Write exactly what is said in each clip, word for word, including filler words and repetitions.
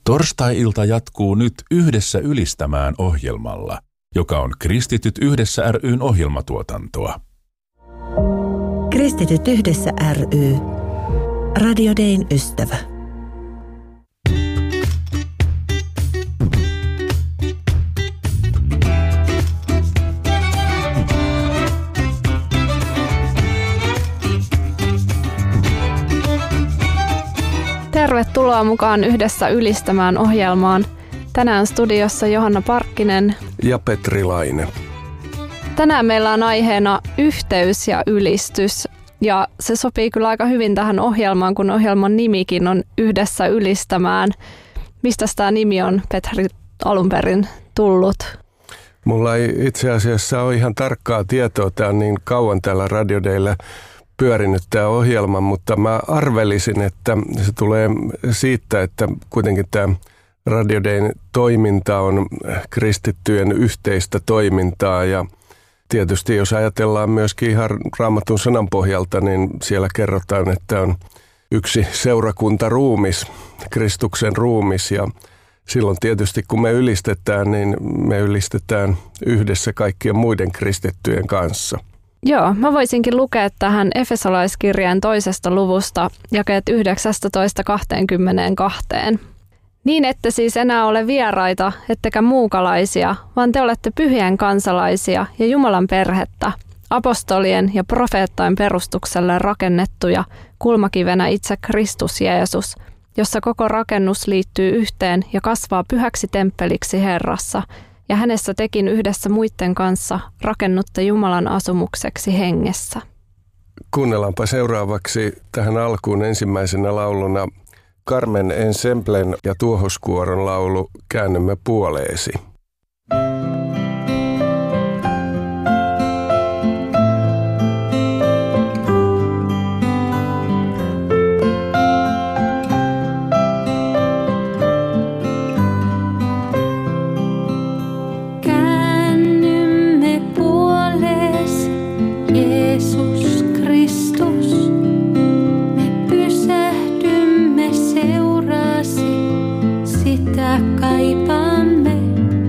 Torstai-ilta jatkuu nyt Yhdessä ylistämään ohjelmalla, joka on Kristityt yhdessä ry:n ohjelmatuotantoa. Kristityt yhdessä ry. Radio Dayn ystävä. Tervetuloa mukaan Yhdessä ylistämään ohjelmaan. Tänään studiossa Johanna Parkkinen ja Petri Laine. Tänään meillä on aiheena yhteys ja ylistys. Ja se sopii kyllä aika hyvin tähän ohjelmaan, kun ohjelman nimikin on Yhdessä ylistämään. Mistä tämä nimi on, Petri, alun perin tullut? Mulla ei itse asiassa ole ihan tarkkaa tietoa. Tämä on niin kauan täällä Radio Dayllä pyörinyt tämä ohjelma, mutta mä arvelisin, että se tulee siitä, että kuitenkin tämä Radio Dayn toiminta on kristittyjen yhteistä toimintaa ja tietysti jos ajatellaan myöskin ihan Raamatun sanan pohjalta, niin siellä kerrotaan, että on yksi seurakuntaruumis, Kristuksen ruumis ja silloin tietysti kun me ylistetään, niin me ylistetään yhdessä kaikkien muiden kristittyjen kanssa. Joo, mä voisinkin lukea tähän Efesolaiskirjeen toisesta luvusta jakeet yhdeksästoista kaksikymmentäkaksi. Niin ette siis enää ole vieraita, ettekä muukalaisia, vaan te olette pyhien kansalaisia ja Jumalan perhettä, apostolien ja profeettain perustukselle rakennettuja, kulmakivenä itse Kristus Jeesus, jossa koko rakennus liittyy yhteen ja kasvaa pyhäksi temppeliksi Herrassa, ja hänessä tekin yhdessä muiden kanssa rakennutte Jumalan asumukseksi hengessä. Kuunnellaanpa seuraavaksi tähän alkuun ensimmäisenä lauluna Carmen Ensemblen ja Tuohoskuoron laulu Käännymme puoleesi. Kaipaamme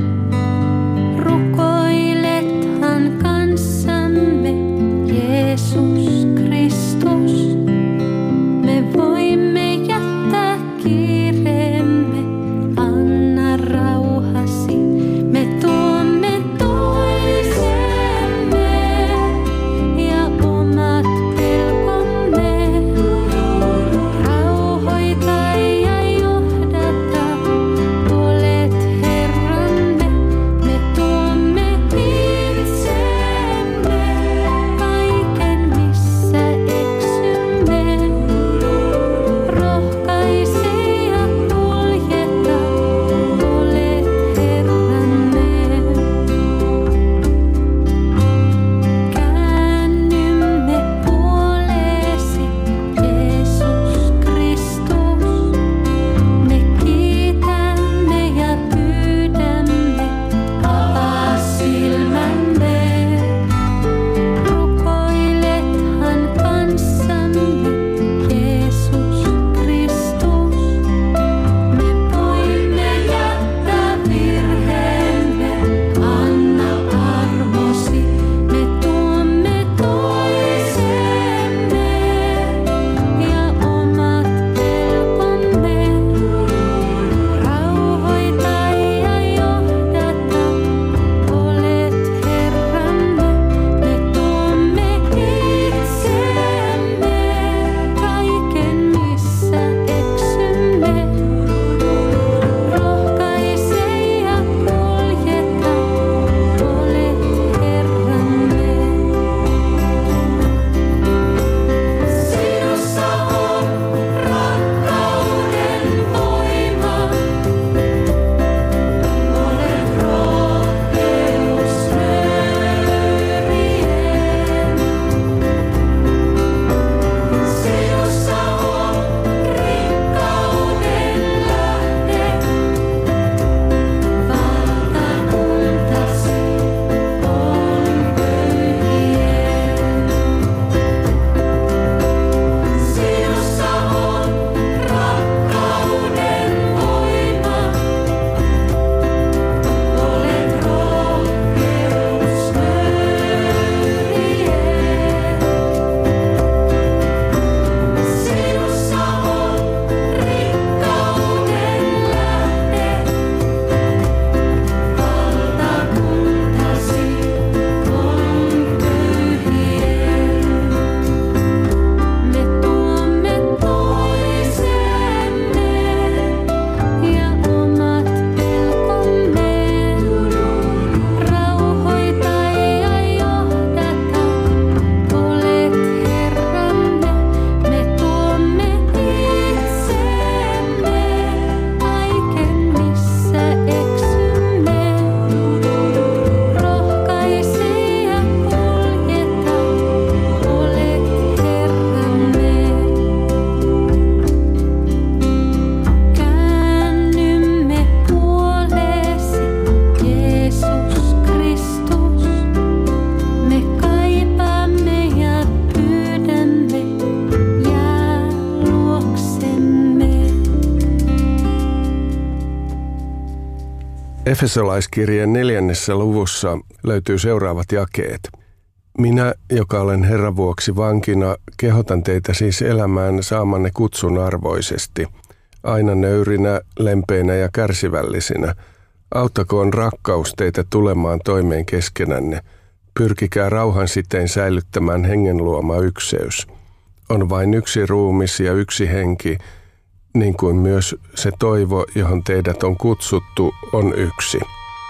Efesolaiskirjeen neljännessä luvussa löytyy seuraavat jakeet. Minä, joka olen Herran vuoksi vankina, kehotan teitä siis elämään saamanne kutsun arvoisesti, aina nöyrinä, lempeinä ja kärsivällisinä. Auttakoon rakkaus teitä tulemaan toimeen keskenänne. Pyrkikää rauhan sitein säilyttämään hengen luoma ykseys. On vain yksi ruumis ja yksi henki, niin kuin myös se toivo, johon teidät on kutsuttu, on yksi.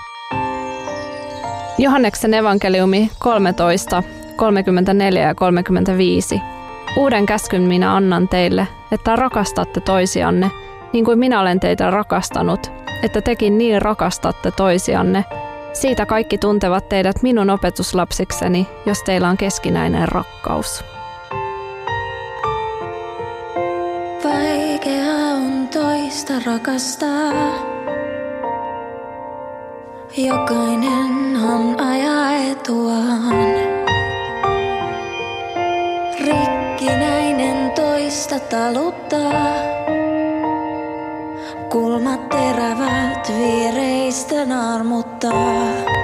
Johanneksen evankeliumi kolmetoista, kolmekymmentäneljä ja kolmekymmentäviisi. Uuden käskyn minä annan teille, että rakastatte toisianne, niin kuin minä olen teitä rakastanut, että tekin niin rakastatte toisianne. Siitä kaikki tuntevat teidät minun opetuslapsikseni, jos teillä on keskinäinen rakkaus. Vaikea on toista rakastaa. Jokainen on ajaa etuaan. Rikkinäinen toista taluttaa. Kulmat terävät viereistä naarmuttaa.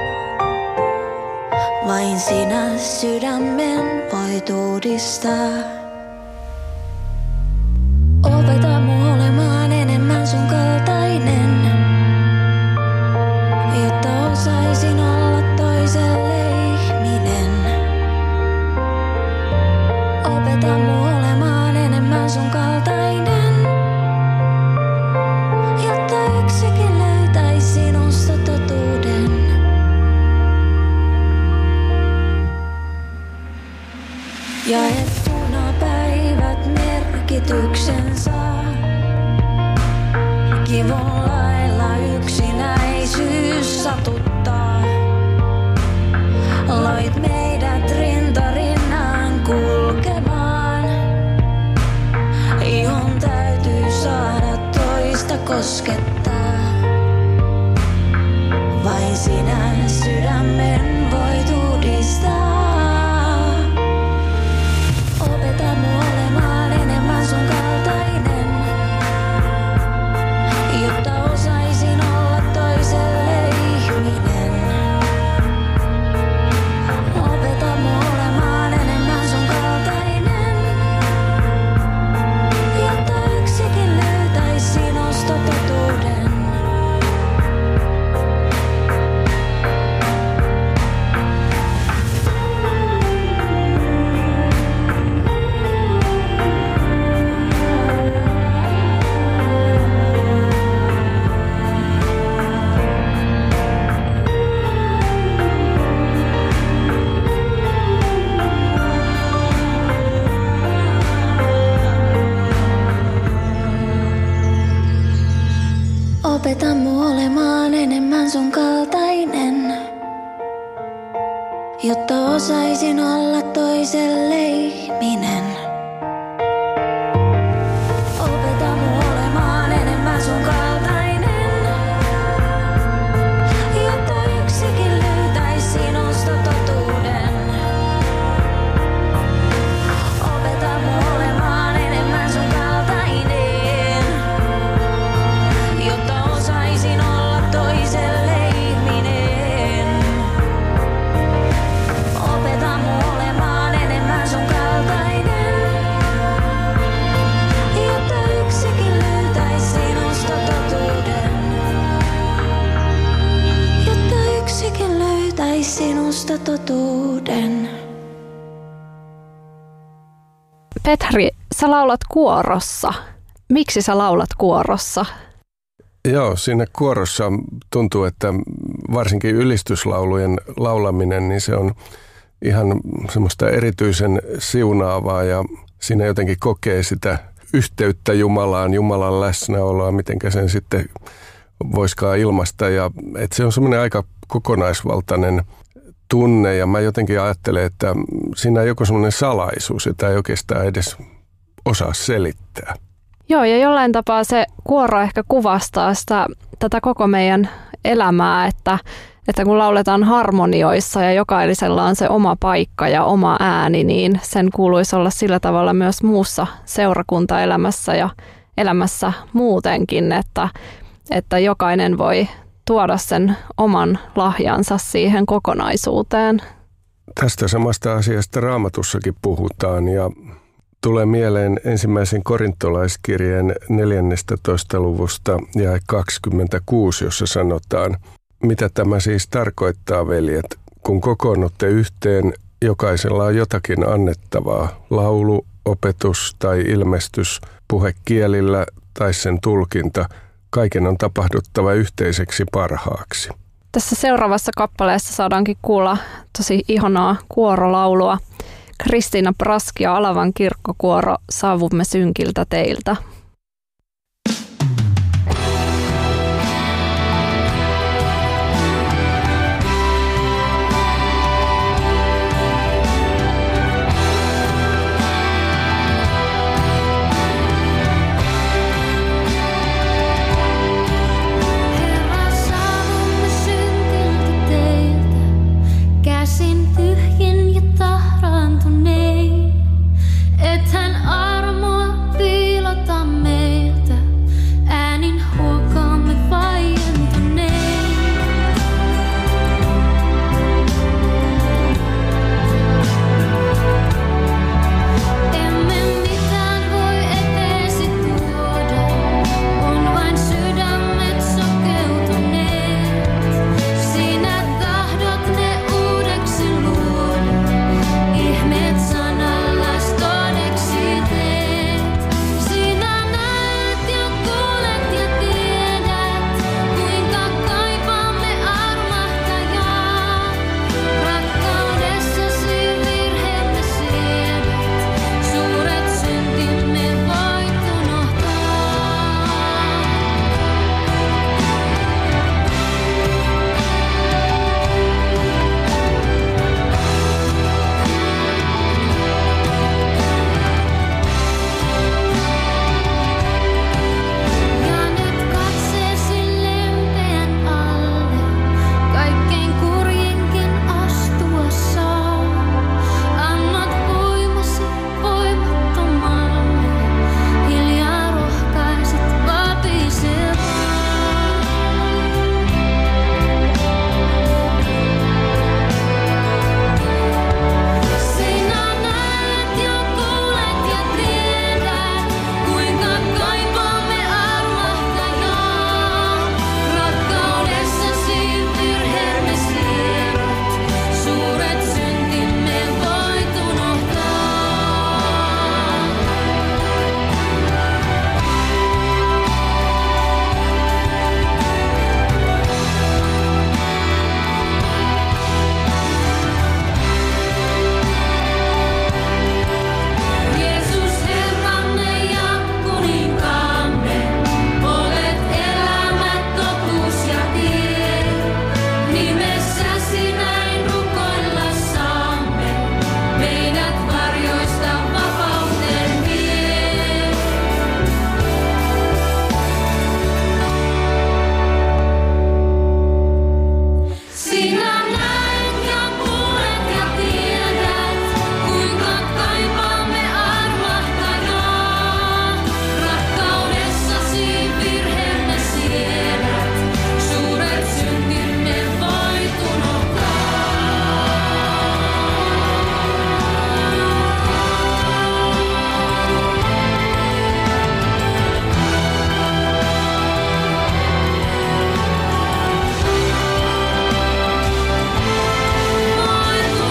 Vain sinä sydämen voit uudistaa. Opeta mua olemaan enemmän sun kaltainen, jotta osaisin olla toiselle ihminen. Opeta mua olemaan enemmän sun kaltainen, jotta yksikin löytäisi sinusta totuuden. Ja et punapäivät merkityksen saa. Kivun lailla yksinäisyys satuttaa. Loit meidät rinta rinnan kulkemaan. Ihon täytyy saada toista koskettaa. Vain sinä sydämen voit uudistaa. Opeta mua olemaan enemmän sun kaltainen, jotta osaisin olla toiselle ihminen. Opeta mua olemaan enemmän sun kaltainen, jotta yksikin löytäisi sinusta totuuden. Opeta mua olemaan enemmän sun kaltainen, jotta osaisin olla toiselle ihminen. Opeta mua olemaan enemmän sun kaltainen, jotta yksikin löytäisi sinusta totuuden. Opeta mua olemaan enemmän sun kaltainen, jotta osaisin olla toiselle ihminen. Opeta mua olemaan enemmän sun kaltainen, jotta yksikin löytäisi sinusta totuuden. Jotta yksikin löytäisi sinusta totuuden. Petri, sä laulat kuorossa. Miksi sä laulat kuorossa? Joo, siinä kuorossa tuntuu, että varsinkin ylistyslaulujen laulaminen, niin se on ihan semmoista erityisen siunaavaa ja siinä jotenkin kokee sitä yhteyttä Jumalaan, Jumalan läsnäoloa, mitenkä sen sitten voiskaan ilmaista. Ja että se on semmoinen aika kokonaisvaltainen tunne ja mä jotenkin ajattelen, että siinä on joku semmoinen salaisuus, jota ei oikeastaan edes osaa selittää. Joo, ja jollain tapaa se kuoro ehkä kuvastaa sitä, tätä koko meidän elämää, että, että kun lauletaan harmonioissa ja jokaisella on se oma paikka ja oma ääni, niin sen kuuluisi olla sillä tavalla myös muussa seurakuntaelämässä ja elämässä muutenkin, että, että jokainen voi tuoda sen oman lahjansa siihen kokonaisuuteen. Tästä samasta asiasta Raamatussakin puhutaan ja tulee mieleen ensimmäisen korintolaiskirjeen neljännestätoista luvusta jae kaksikymmentäkuusi, jossa sanotaan, mitä tämä siis tarkoittaa, veljet, kun kokoonnutte yhteen, jokaisella on jotakin annettavaa, laulu, opetus tai ilmestys, puhe kielillä tai sen tulkinta, kaiken on tapahduttava yhteiseksi parhaaksi. Tässä seuraavassa kappaleessa saadaankin kuulla tosi ihanaa kuorolaulua. Kristiina Praski ja Alavan kirkkokuoro, Saavumme synkiltä teiltä. Ethän armoa piilota meiltä, äänin huokaamme vaientuneen. Emme mitään voi eteesi tuoda, on vain sydämet sokeutuneet. Sinä tahdot ne uudeksi luoda, ihmeet sanallas todeksi teet. Sinä näet ja kuulet ja tiedät, kuinka kaipaamme armahtajaa. Rakkaudessasi virheemme siedät, suuret syntimme voit unohtaa. Ja nyt katseesi lempeän alle, kaikkein kurjinkin astua saa. Annat voimasi voimattomalle, hiljaa rohkaiset vapisevaa. Sinä näet ja kuulet ja tiedät, kuinka kaipaamme armahtajaa. Rakkaudessasi virheemme siedät, suuret syntimme voit unohtaa. Jeesus Herramme ja kuninkaamme, olet elämä, totuus ja tie. Nimessäsi näin rukoilla saamme, meidät varjoista vapauteen vie. Sinä näet ja kuulet ja tiedät, kuinka kaipaamme armahtajaa. Rakkaudessasi virheemme siedät, suuret syntimme voit unohtaa. Voit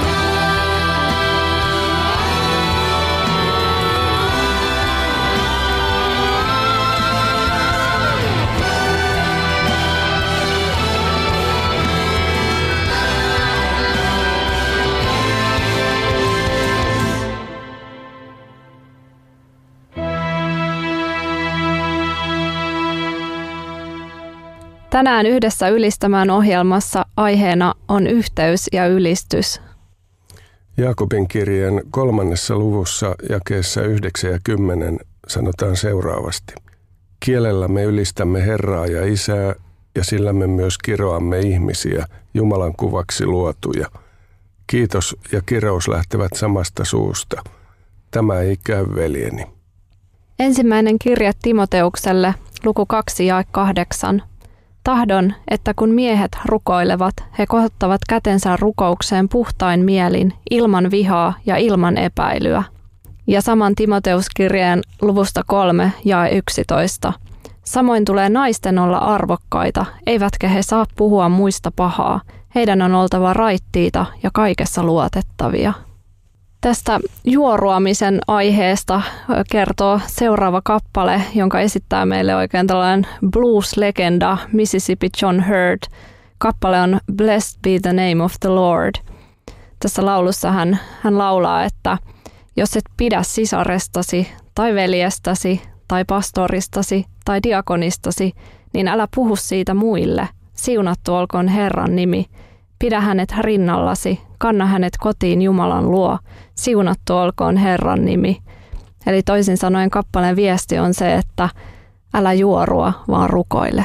Tänään Yhdessä ylistämään ohjelmassa aiheena on yhteys ja ylistys. Jaakobin kirjeen kolmannessa luvussa jakeessa yhdeksän ja kymmenen sanotaan seuraavasti. Kielellä me ylistämme Herraa ja Isää, ja sillä me myös kiroamme ihmisiä, Jumalan kuvaksi luotuja. Kiitos ja kirous lähtevät samasta suusta. Tämä ei käy, veljeni. Ensimmäinen kirje Timoteukselle, luku kaksi ja kahdeksan. Tahdon, että kun miehet rukoilevat, he kohottavat kätensä rukoukseen puhtain mielin, ilman vihaa ja ilman epäilyä. Ja saman Timoteuskirjeen luvusta kolme jae yksitoista. Samoin tulee naisten olla arvokkaita, eivätkä he saa puhua muista pahaa. Heidän on oltava raittiita ja kaikessa luotettavia. Tästä juoruamisen aiheesta kertoo seuraava kappale, jonka esittää meille oikein tällainen blues-legenda Mississippi John Hurt. Kappale on Blessed be the name of the Lord. Tässä laulussa hän, hän laulaa, että jos et pidä sisarestasi tai veljestäsi tai pastoristasi tai diakonistasi, niin älä puhu siitä muille. Siunattu olkoon Herran nimi. Pidä hänet rinnallasi, kanna hänet kotiin Jumalan luo. Siunattu olkoon Herran nimi. Eli toisin sanoen kappaleen viesti on se, että älä juorua, vaan rukoile.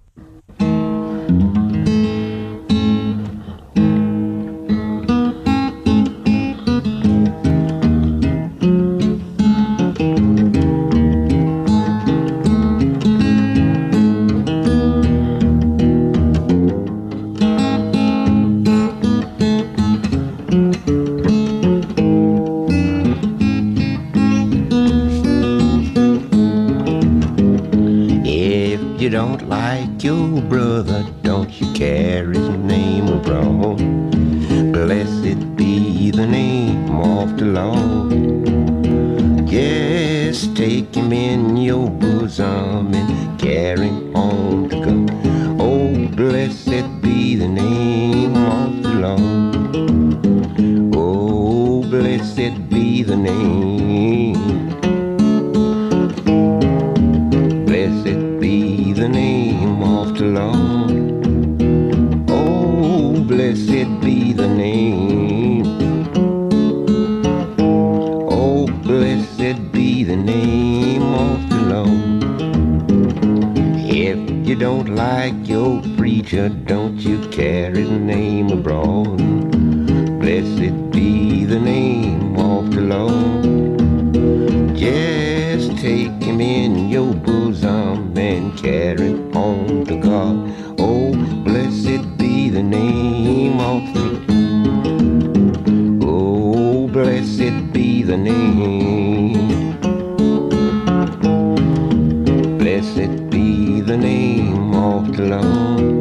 Don't like your brother, don't you carry his name abroad. Blessed be the name of the Lord. Yes, take him in your bosom and carry him on to God. Oh, blessed be the name of the Lord. Oh, blessed be the name. The name of the Lord. Oh, blessed be the name. Oh, blessed be the name of the Lord. If you don't like your preacher, don't you carry the name abroad. Blessed be the name of the Lord. Just take him in your bosom and carry on to God. Oh, blessed be the name of the Lord. Oh, blessed be the name. Blessed be the name of the Lord.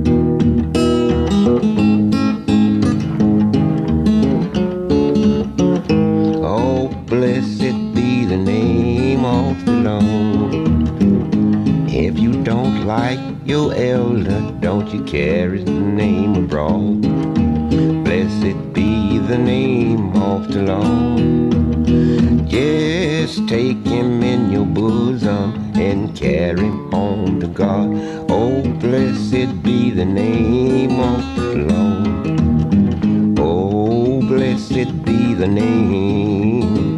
Oh, blessed be the name of the Lord. If you don't like your elder, don't you carry the name abroad. Blessed be the name of the Lord. Just take him in your bosom and carry him on to God. Oh, blessed be the name of the Lord. Oh, blessed be the name.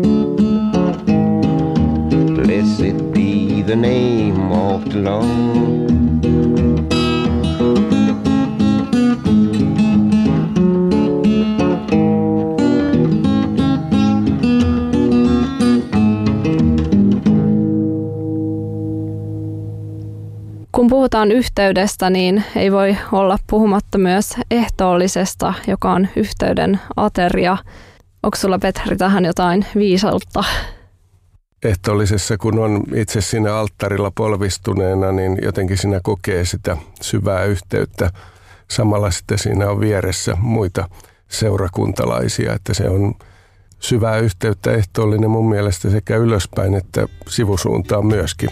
Blessed be the name of the Lord. Kun puhutaan yhteydestä, niin ei voi olla puhumatta myös ehtoollisesta, joka on yhteyden ateria. Onko sulla, Petri, tähän jotain viisautta? Ehtoollisessa, kun on itse siinä alttarilla polvistuneena, niin jotenkin siinä kokee sitä syvää yhteyttä. Samalla sitten siinä on vieressä muita seurakuntalaisia, että se on syvää yhteyttä ehtoollinen mun mielestä sekä ylöspäin että sivusuuntaan myöskin.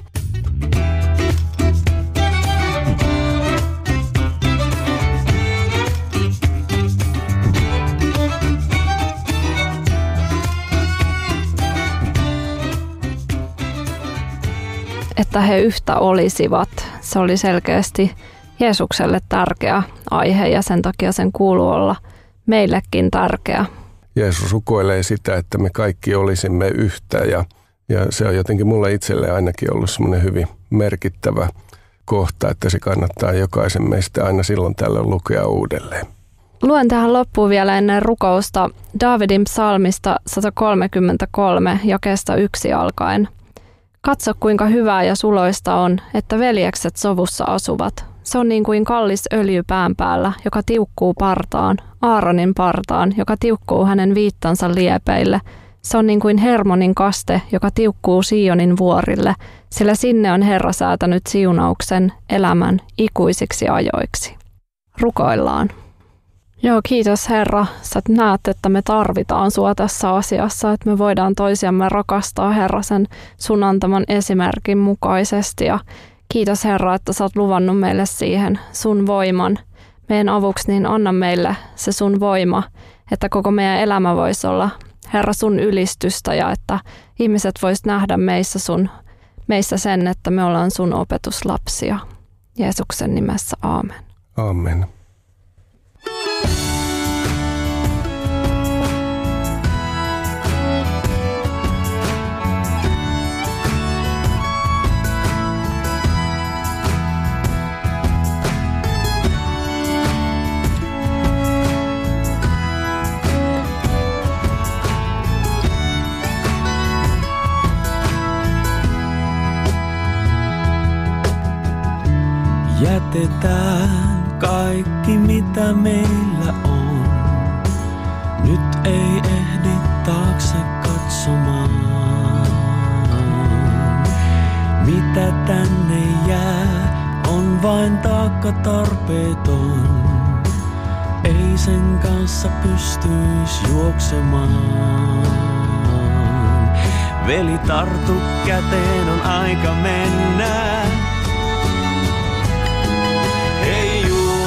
Että he yhtä olisivat. Se oli selkeästi Jeesukselle tärkeä aihe ja sen takia sen kuuluu olla meillekin tärkeä. Jeesus rukoilee sitä, että me kaikki olisimme yhtä ja, ja se on jotenkin mulle itselle ainakin ollut semmoinen hyvin merkittävä kohta, että se kannattaa jokaisen meistä aina silloin tällöin lukea uudelleen. Luen tähän loppuun vielä ennen rukousta Daavidin psalmista sata kolmekymmentäkolme jakeesta yksi alkaen. Katso, kuinka hyvää ja suloista on, että veljekset sovussa asuvat. Se on niin kuin kallis öljy pään päällä, joka tiukkuu partaan, Aaronin partaan, joka tiukkuu hänen viittansa liepeille. Se on niin kuin Hermonin kaste, joka tiukkuu Sionin vuorille, sillä sinne on Herra säätänyt siunauksen, elämän, ikuisiksi ajoiksi. Rukoillaan. Joo, kiitos Herra. Sä näet, että me tarvitaan sua tässä asiassa, että me voidaan toisiamme rakastaa Herra sen sun antaman esimerkin mukaisesti. Ja kiitos Herra, että sä oot luvannut meille siihen sun voiman. Meidän avuksi niin anna meille se sun voima, että koko meidän elämä voisi olla Herra sun ylistystä ja että ihmiset vois nähdä meissä, sun, meissä sen, että me ollaan sun opetuslapsia. Jeesuksen nimessä, aamen. Aamen. Jätetään kaikki mitä meillä on. Nyt ei ehdi taakse katsomaan. Mitä tänne jää, on vain taakka tarpeeton. Ei sen kanssa pystyis juoksemaan. Veli, tartu käteen, on aika mennä. Ei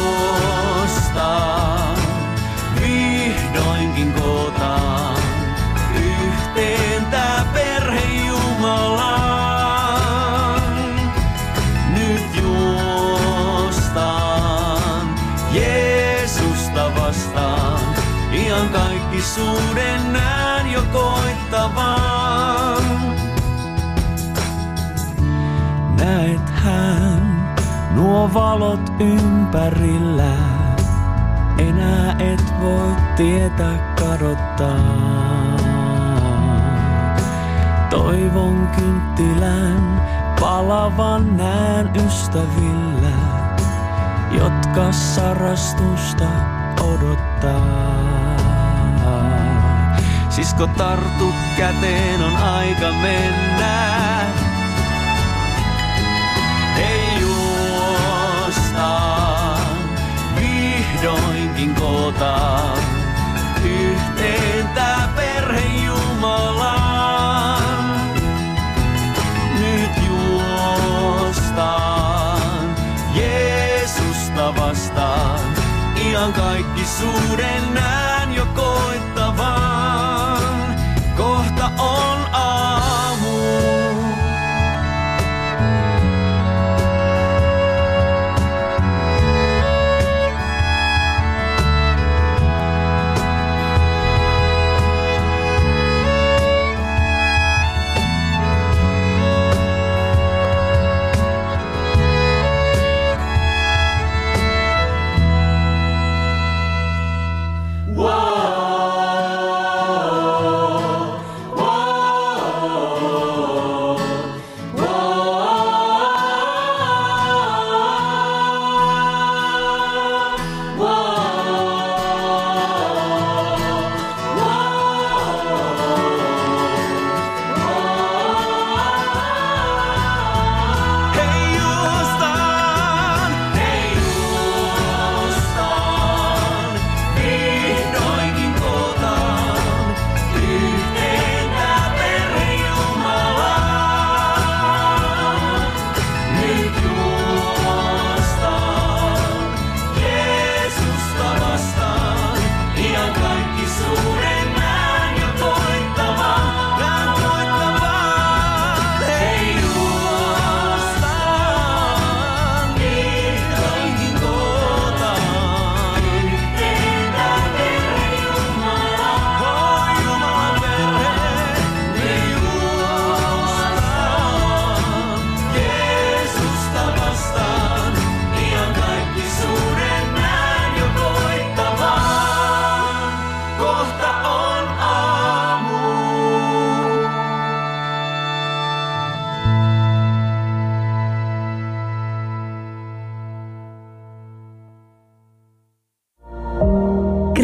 juosta, vihdoinkin kootaan yhteen tää perhe Jumalaan. Nyt juostaan Jeesusta vastaan, ihan kaikki suuden näen jo koittavaan. Näet hän nuo valot ympärillä, enää et voi tietä kadottaa. Toivon kynttilän palavan näen ystävillä, jotka sarastusta odottaa. Sisko, tartu käteen, on aika mennä. Ei juosta, vihdoinkin kootaan yhteen tää perhe Jumalaan. Nyt juostaan Jeesusta vastaan, ihan kaikki suuden näen jo koittavaan. Kohta on aamu.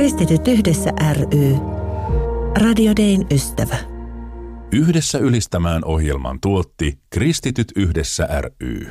Kristityt yhdessä ry. Radio Dayn ystävä. Yhdessä ylistämään ohjelman tuotti Kristityt yhdessä ry.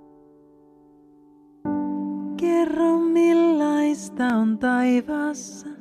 Kerro millaista on taivaassa,